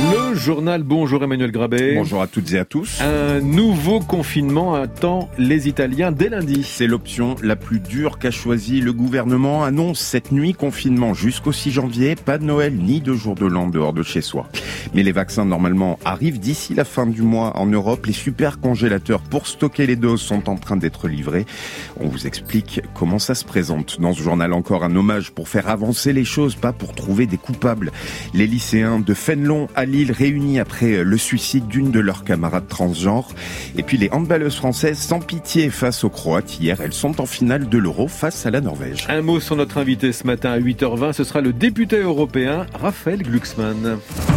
Le journal, bonjour Emmanuel Grabet. Bonjour à toutes et à tous. Un nouveau confinement attend les Italiens dès lundi. C'est l'option la plus dure qu'a choisie le gouvernement. Annonce cette nuit confinement jusqu'au 6 janvier. Pas de Noël ni de jour de l'an dehors de chez soi. Mais les vaccins normalement arrivent d'ici la fin du mois en Europe. Les super congélateurs pour stocker les doses sont en train d'être livrés. On vous explique comment ça se présente. Dans ce journal, encore un hommage pour faire avancer les choses, pas pour trouver des coupables. Les lycéens de Fénelon à Lille réunis après le suicide d'une de leurs camarades transgenres. Et puis les handballeuses françaises sans pitié face aux Croates. Hier, elles sont en finale de l'Euro face à la Norvège. Un mot sur notre invité ce matin à 8h20, ce sera le député européen Raphaël Glucksmann.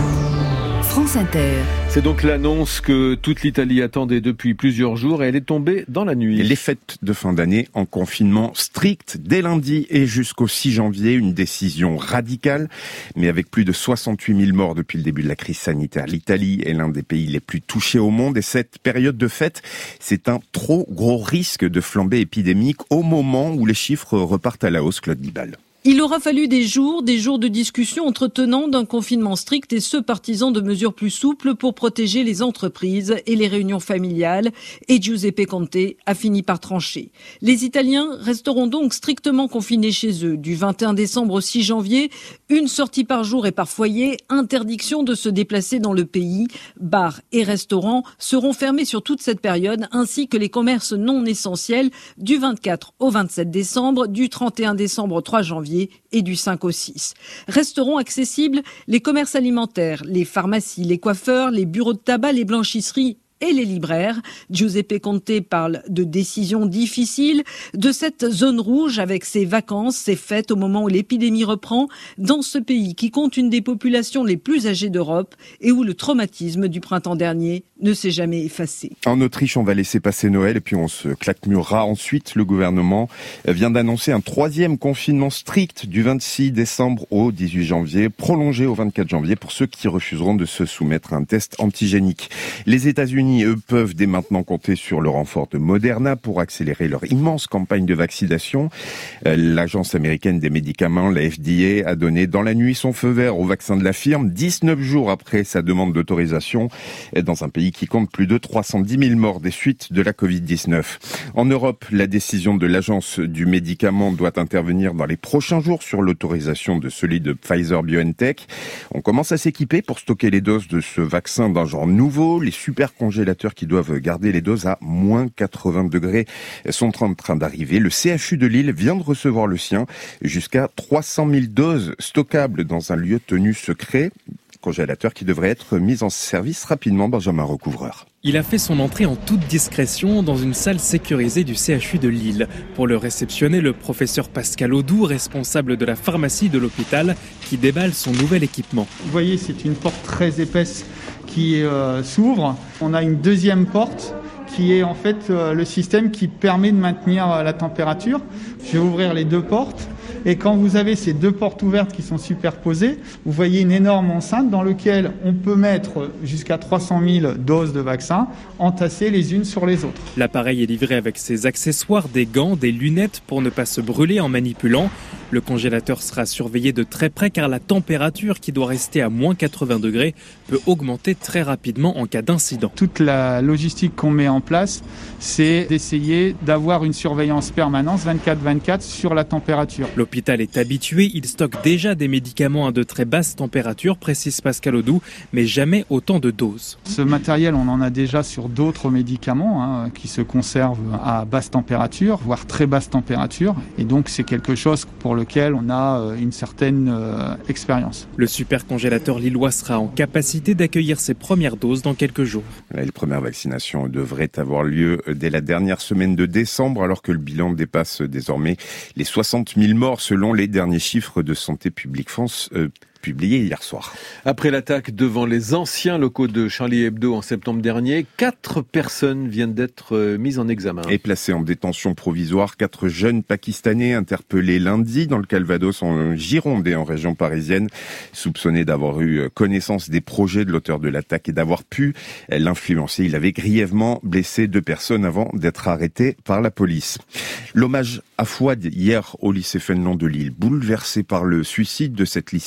France Inter. C'est donc l'annonce que toute l'Italie attendait depuis plusieurs jours et elle est tombée dans la nuit. Les fêtes de fin d'année en confinement strict dès lundi et jusqu'au 6 janvier. Une décision radicale, mais avec plus de 68 000 morts depuis le début de la crise sanitaire. L'Italie est l'un des pays les plus touchés au monde et cette période de fête, c'est un trop gros risque de flambée épidémique au moment où les chiffres repartent à la hausse. Claude Bibal. Il aura fallu des jours de discussions entre tenants d'un confinement strict et ceux partisans de mesures plus souples pour protéger les entreprises et les réunions familiales. Et Giuseppe Conte a fini par trancher. Les Italiens resteront donc strictement confinés chez eux. Du 21 décembre au 6 janvier, une sortie par jour et par foyer, interdiction de se déplacer dans le pays. Bars et restaurants seront fermés sur toute cette période, ainsi que les commerces non essentiels du 24 au 27 décembre, du 31 décembre au 3 janvier. Et du 5 au 6. Resteront accessibles les commerces alimentaires, les pharmacies, les coiffeurs, les bureaux de tabac, les blanchisseries et les libraires. Giuseppe Conte parle de décisions difficiles, de cette zone rouge avec ses vacances, ses fêtes au moment où l'épidémie reprend, dans ce pays qui compte une des populations les plus âgées d'Europe et où le traumatisme du printemps dernier ne s'est jamais effacé. En Autriche, on va laisser passer Noël et puis on se claquemurera ensuite. Le gouvernement vient d'annoncer un 3e confinement strict du 26 décembre au 18 janvier, prolongé au 24 janvier pour ceux qui refuseront de se soumettre à un test antigénique. Les États-Unis, eux, peuvent dès maintenant compter sur le renfort de Moderna pour accélérer leur immense campagne de vaccination. L'agence américaine des médicaments, la FDA, a donné dans la nuit son feu vert au vaccin de la firme, 19 jours après sa demande d'autorisation, dans un pays qui compte plus de 310 000 morts des suites de la Covid-19. En Europe, la décision de l'agence du médicament doit intervenir dans les prochains jours sur l'autorisation de celui de Pfizer-BioNTech. On commence à s'équiper pour stocker les doses de ce vaccin d'un genre nouveau. Les super congélateurs qui doivent garder les doses à moins 80 degrés sont en train d'arriver. Le CHU de Lille vient de recevoir le sien. Jusqu'à 300 000 doses stockables dans un lieu tenu secret. Congélateur qui devrait être mis en service rapidement. Benjamin Recouvreur. Il a fait son entrée en toute discrétion dans une salle sécurisée du CHU de Lille. Pour le réceptionner, le professeur Pascal Audou, responsable de la pharmacie de l'hôpital, qui déballe son nouvel équipement. Vous voyez, c'est une porte très épaisse qui s'ouvre. On a une deuxième porte qui est en fait le système qui permet de maintenir la température. Je vais ouvrir les deux portes. Et quand vous avez ces deux portes ouvertes qui sont superposées, vous voyez une énorme enceinte dans laquelle on peut mettre jusqu'à 300 000 doses de vaccin entassées les unes sur les autres. L'appareil est livré avec ses accessoires, des gants, des lunettes pour ne pas se brûler en manipulant. Le congélateur sera surveillé de très près car la température qui doit rester à moins 80 degrés peut augmenter très rapidement en cas d'incident. Toute la logistique qu'on met en place, c'est d'essayer d'avoir une surveillance permanente 24/24 sur la température. L'hôpital est habitué, il stocke déjà des médicaments à de très basses températures, précise Pascal Audou, mais jamais autant de doses. Ce matériel, on en a déjà sur d'autres médicaments qui se conservent à basse température, voire très basse température. Et donc c'est quelque chose pour lequel on a une certaine expérience. Le supercongélateur lillois sera en capacité d'accueillir ses premières doses dans quelques jours. Les premières vaccinations devraient avoir lieu dès la dernière semaine de décembre, alors que le bilan dépasse désormais les 60 000 morts selon les derniers chiffres de Santé publique France publié hier soir. Après l'attaque devant les anciens locaux de Charlie Hebdo en septembre dernier, 4 personnes viennent d'être mises en examen. Et placées en détention provisoire, 4 jeunes Pakistanais interpellés lundi dans le Calvados, en Gironde et en région parisienne, soupçonnés d'avoir eu connaissance des projets de l'auteur de l'attaque et d'avoir pu l'influencer. Il avait grièvement blessé 2 personnes avant d'être arrêté par la police. L'hommage à Fouad hier au lycée Fénelon de Lille, bouleversé par le suicide de cette lycéenne transgenre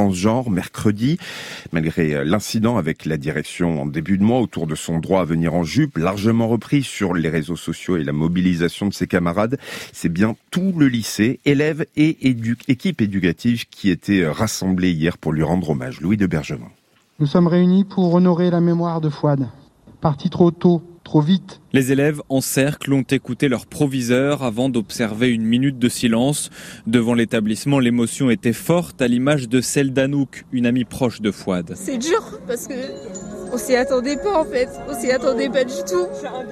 transgenre mercredi. Malgré l'incident avec la direction en début de mois autour de son droit à venir en jupe, largement repris sur les réseaux sociaux et la mobilisation de ses camarades, c'est bien tout le lycée, élèves et équipe éducative qui étaient rassemblés hier pour lui rendre hommage. Louis de Bergevin. Nous sommes réunis pour honorer la mémoire de Fouad, parti trop tôt, trop vite. Les élèves en cercle ont écouté leur proviseur avant d'observer une minute de silence. Devant l'établissement, l'émotion était forte, à l'image de celle d'Anouk, une amie proche de Fouad. C'est dur parce que on s'y attendait pas en fait, on s'y attendait pas du tout.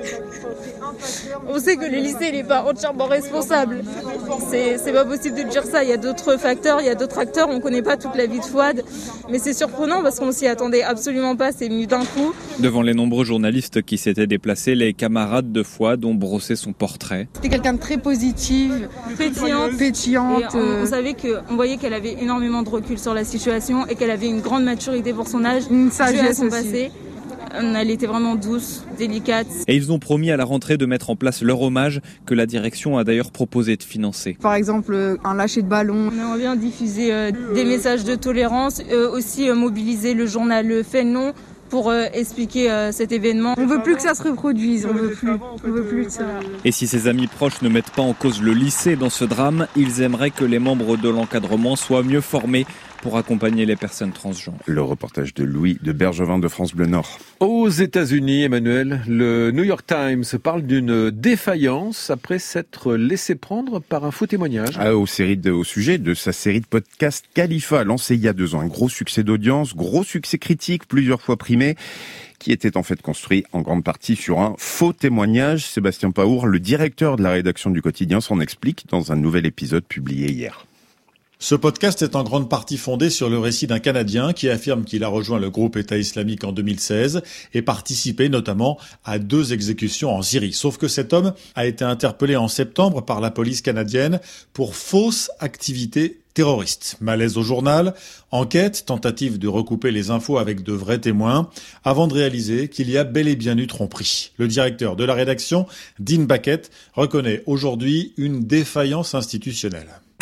On sait que le lycée n'est pas entièrement responsable. C'est pas possible de dire ça, il y a d'autres facteurs, il y a d'autres acteurs, on connaît pas toute la vie de Fouad. Mais c'est surprenant parce qu'on s'y attendait absolument pas, c'est venu d'un coup. Devant les nombreux journalistes qui s'étaient déplacés, les camarades de Fouad ont brossé son portrait. C'était quelqu'un de très positif, pétillante. On savait on voyait qu'elle avait énormément de recul sur la situation et qu'elle avait une grande maturité pour son âge, une sagesse son passé. Elle était vraiment douce, délicate. Et ils ont promis à la rentrée de mettre en place leur hommage que la direction a d'ailleurs proposé de financer. Par exemple, un lâcher de ballon. On aimerait bien diffuser des messages de tolérance, aussi mobiliser le journal Fénelon pour expliquer cet événement. On veut plus que ça se reproduise, on veut plus que ça. Et si ses amis proches ne mettent pas en cause le lycée dans ce drame, ils aimeraient que les membres de l'encadrement soient mieux formés pour accompagner les personnes transgenres. Le reportage de Louis de Bergevin de France Bleu Nord. Aux États-Unis, Emmanuel, le New York Times parle d'une défaillance après s'être laissé prendre par un faux témoignage. Au sujet de sa série de podcasts Khalifa, lancée il y a 2 ans. Un gros succès d'audience, gros succès critique, plusieurs fois primé, qui était en fait construit en grande partie sur un faux témoignage. Sébastien Paour, le directeur de la rédaction du quotidien, s'en explique dans un nouvel épisode publié hier. Ce podcast est en grande partie fondé sur le récit d'un Canadien qui affirme qu'il a rejoint le groupe État islamique en 2016 et participé notamment à 2 exécutions en Syrie. Sauf que cet homme a été interpellé en septembre par la police canadienne pour fausse activité terroriste. Malaise au journal, enquête, tentative de recouper les infos avec de vrais témoins, avant de réaliser qu'il y a bel et bien eu tromperie. Le directeur de la rédaction, Dean Baquet, reconnaît aujourd'hui une défaillance institutionnelle.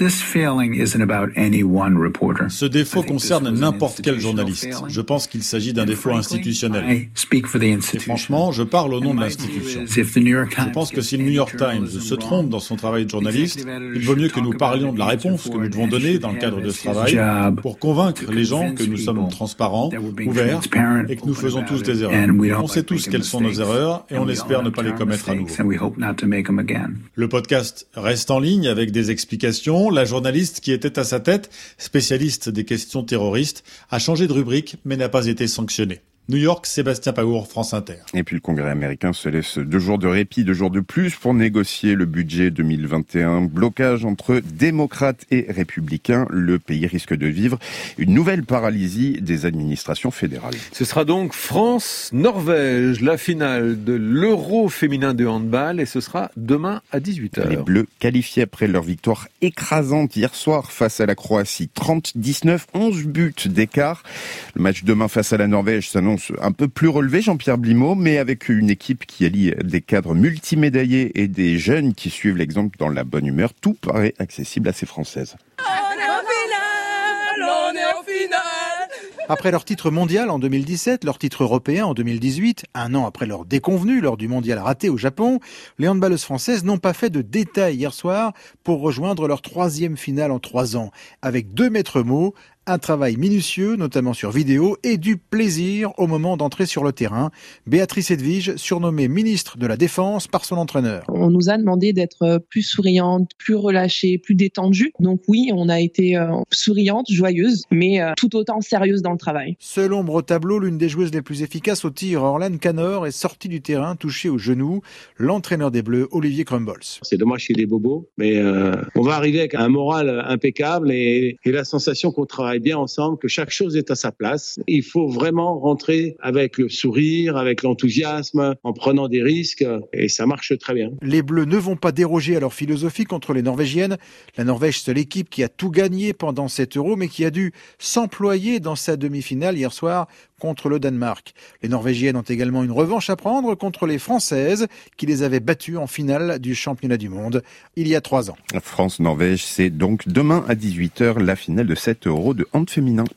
Ce défaut concerne n'importe quel journaliste. Je pense qu'il s'agit d'un défaut institutionnel. Et franchement, je parle au nom de l'institution. Je pense que si le New York Times se trompe dans son travail de journaliste, il vaut mieux que nous parlions de la réponse que nous devons donner dans le cadre de ce travail pour convaincre les gens que nous sommes transparents, ouverts et que nous faisons tous des erreurs. On sait tous quelles sont nos erreurs et on espère ne pas les commettre à nouveau. Le podcast reste en ligne avec des explications. La journaliste qui était à sa tête, spécialiste des questions terroristes, a changé de rubrique mais n'a pas été sanctionnée. New York, Sébastien Paour, France Inter. Et puis le Congrès américain se laisse 2 jours de répit, 2 jours de plus pour négocier le budget 2021. Blocage entre démocrates et républicains. Le pays risque de vivre une nouvelle paralysie des administrations fédérales. Ce sera donc France-Norvège, la finale de l'Euro féminin de handball, et ce sera demain à 18h. Les Bleus qualifiés après leur victoire écrasante hier soir face à la Croatie. 30-19, 11 buts d'écart. Le match demain face à la Norvège s'annonce un peu plus relevé, Jean-Pierre Blimaud, mais avec une équipe qui allie des cadres multimédaillés et des jeunes qui suivent l'exemple dans la bonne humeur. Tout paraît accessible à ces Françaises. Après leur titre mondial en 2017, leur titre européen en 2018, 1 an après leur déconvenue lors du mondial raté au Japon, les handballeuses françaises n'ont pas fait de détails hier soir pour rejoindre leur 3e finale en 3 ans, avec 2 maîtres mots, un travail minutieux, notamment sur vidéo, et du plaisir au moment d'entrer sur le terrain. Béatrice Edvige, surnommée ministre de la Défense par son entraîneur. On nous a demandé d'être plus souriante, plus relâchée, plus détendue. Donc oui, on a été souriante, joyeuse, mais tout autant sérieuse dans le travail. Seule ombre au tableau, l'une des joueuses les plus efficaces au tir, Orlane Canor, est sortie du terrain, touchée au genou. L'entraîneur des Bleus, Olivier Crumbles. C'est dommage qu'il y ait des bobos, mais on va arriver avec un moral impeccable et la sensation qu'on travaille bien ensemble, que chaque chose est à sa place. Il faut vraiment rentrer avec le sourire, avec l'enthousiasme, en prenant des risques, et ça marche très bien. Les Bleus ne vont pas déroger à leur philosophie contre les Norvégiennes. La Norvège, seule équipe qui a tout gagné pendant cet Euro, mais qui a dû s'employer dans sa demi-finale hier soir contre le Danemark. Les Norvégiennes ont également une revanche à prendre contre les Françaises, qui les avaient battues en finale du championnat du monde il y a 3 ans. France-Norvège, c'est donc demain à 18h la finale de cet Euro de hand féminin.